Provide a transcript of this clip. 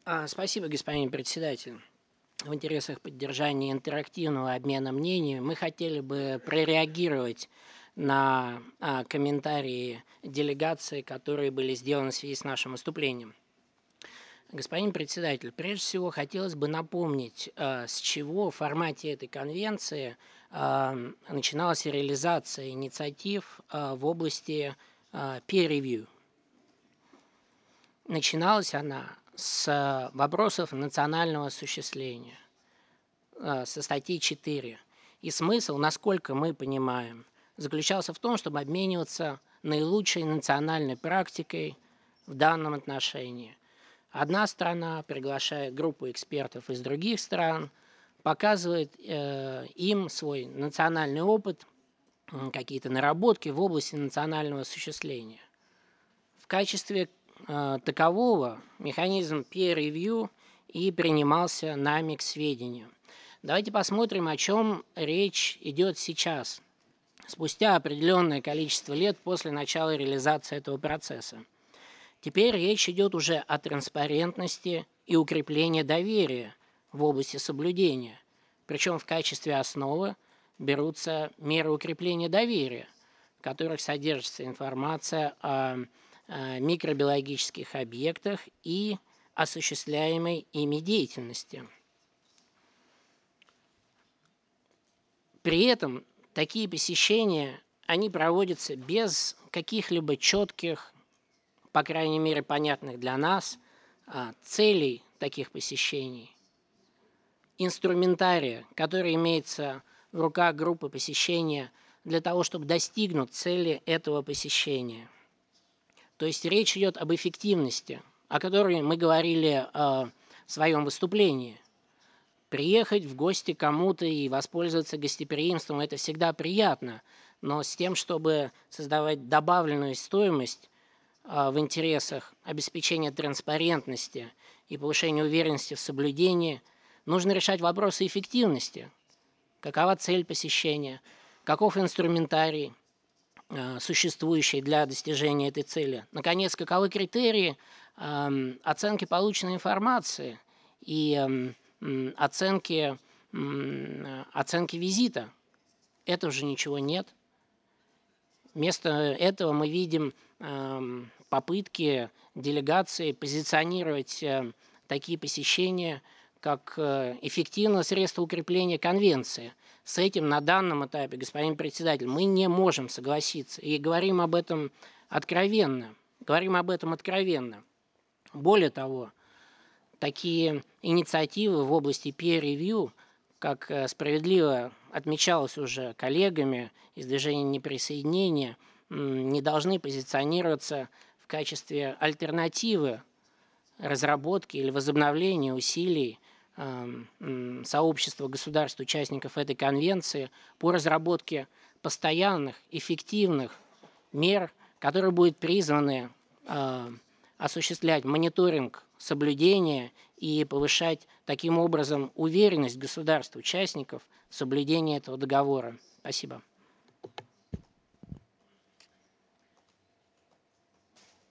Спасибо, господин председатель. В интересах поддержания интерактивного обмена мнениями мы хотели бы прореагировать на комментарии делегации, которые были сделаны в связи с нашим выступлением. Господин председатель, прежде всего хотелось бы напомнить, с чего в формате этой конвенции начиналась реализация инициатив в области peer review. Начиналась она с вопросов национального осуществления, со статьи 4. И смысл, насколько мы понимаем, заключался в том, чтобы обмениваться наилучшей национальной практикой в данном отношении. Одна страна приглашает группу экспертов из других стран, показывает им свой национальный опыт, какие-то наработки в области национального осуществления. В качестве такового механизм peer review и принимался нами к сведению. Давайте посмотрим, о чем речь идет сейчас, спустя определенное количество лет после начала реализации этого процесса. Теперь речь идет уже о транспарентности и укреплении доверия в области соблюдения. Причем в качестве основы берутся меры укрепления доверия, в которых содержится информация о микробиологических объектах и осуществляемой ими деятельности. При этом такие посещения, они проводятся без каких-либо четких, по крайней мере понятных для нас, целей таких посещений, инструментария, который имеется в руках группы посещения для того, чтобы достигнуть цели этого посещения. То есть речь идет об эффективности, о которой мы говорили в своем выступлении. Приехать в гости к кому-то и воспользоваться гостеприимством – это всегда приятно, но с тем, чтобы создавать добавленную стоимость в интересах обеспечения транспарентности и повышения уверенности в соблюдении, нужно решать вопросы эффективности. Какова цель посещения, каков инструментарий, существующие для достижения этой цели. Наконец, каковы критерии оценки полученной информации и оценки визита. Этого же ничего нет. Вместо этого мы видим попытки делегации позиционировать такие посещения как эффективное средство укрепления конвенции. С этим на данном этапе, господин председатель, мы не можем согласиться. И говорим об этом откровенно. Более того, такие инициативы в области peer review, как справедливо отмечалось уже коллегами из движения неприсоединения, не должны позиционироваться в качестве альтернативы разработки или возобновления усилий сообщества государств-участников этой конвенции по разработке постоянных, эффективных мер, которые будут призваны осуществлять мониторинг соблюдения и повышать таким образом уверенность государств-участников в соблюдении этого договора. Спасибо.